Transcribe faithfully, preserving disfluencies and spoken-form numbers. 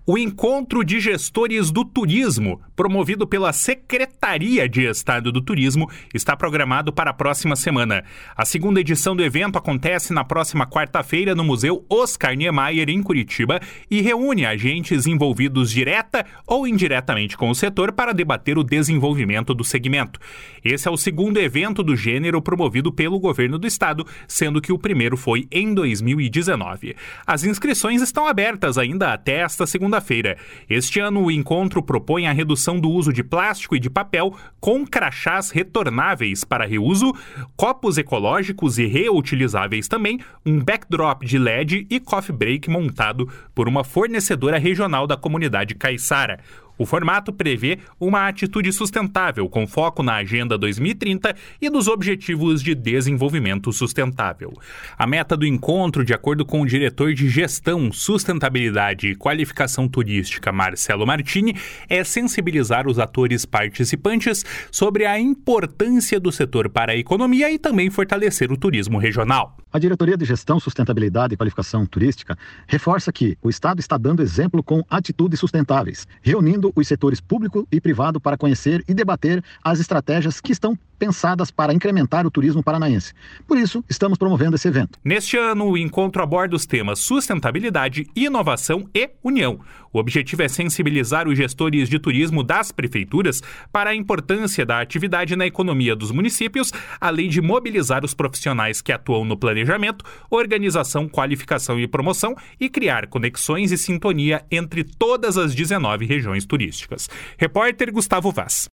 O Encontro de Gestores do Turismo, promovido pela Secretaria de Estado do Turismo, está programado para a próxima semana. A segunda edição do evento acontece na próxima quarta-feira no Museu Oscar Niemeyer, em Curitiba, e reúne agentes envolvidos direta ou indiretamente com o setor para debater o desenvolvimento do segmento. Esse é o segundo evento do gênero promovido pelo governo do estado, sendo que o primeiro foi em dois mil e dezenove. As inscrições estão abertas ainda até esta segunda Segunda-feira. Este ano, o encontro propõe a redução do uso de plástico e de papel com crachás retornáveis para reuso, copos ecológicos e reutilizáveis também, um backdrop de L E D e coffee break montado por uma fornecedora regional da comunidade caiçara. O formato prevê uma atitude sustentável com foco na Agenda dois mil e trinta e nos Objetivos de Desenvolvimento Sustentável. A meta do encontro, de acordo com o diretor de Gestão, Sustentabilidade e Qualificação Turística, Marcelo Martini, é sensibilizar os atores participantes sobre a importância do setor para a economia e também fortalecer o turismo regional. A Diretoria de Gestão, Sustentabilidade e Qualificação Turística reforça que o Estado está dando exemplo com atitudes sustentáveis, reunindo os setores público e privado para conhecer e debater as estratégias que estão pensadas para incrementar o turismo paranaense. Por isso, estamos promovendo esse evento. Neste ano, o encontro aborda os temas sustentabilidade, inovação e união. O objetivo é sensibilizar os gestores de turismo das prefeituras para a importância da atividade na economia dos municípios, além de mobilizar os profissionais que atuam no planejamento, organização, qualificação e promoção e criar conexões e sintonia entre todas as dezenove regiões turísticas. Repórter Gustavo Vaz.